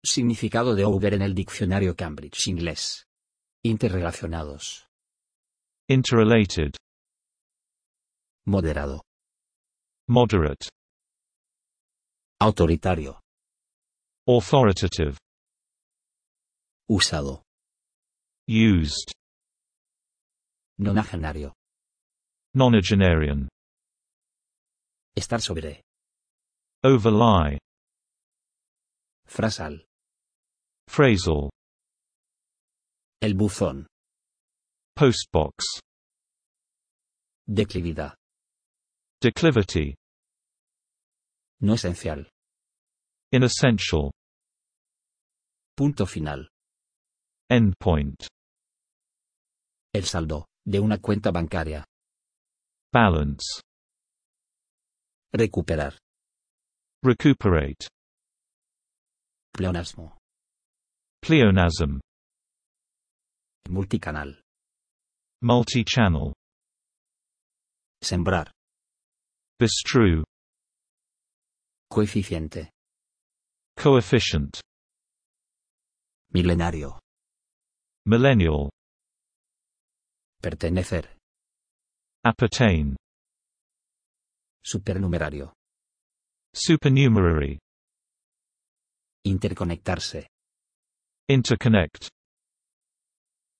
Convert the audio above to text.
Significado de over en el diccionario Cambridge Inglés. Interrelacionados. Interrelated. Moderado. Moderate. Autoritario. Authoritative. Usado. Used. Nonagenario. Nonagenarian. Estar sobre. Overlie. Frasal. Phrasal. El buzón. Postbox. Declividad. Declivity. No esencial. Inessential. Punto final. Endpoint. El saldo, de una cuenta bancaria. Balance. Recuperar. Recuperate. Pleonasmo. Pleonasm. Multicanal. Multi-channel. Sembrar. Bestrew. Coeficiente. Coefficient. Milenario. Millennial. Pertenecer. Appertain. Supernumerario. Supernumerary. Interconectarse. Interconnect.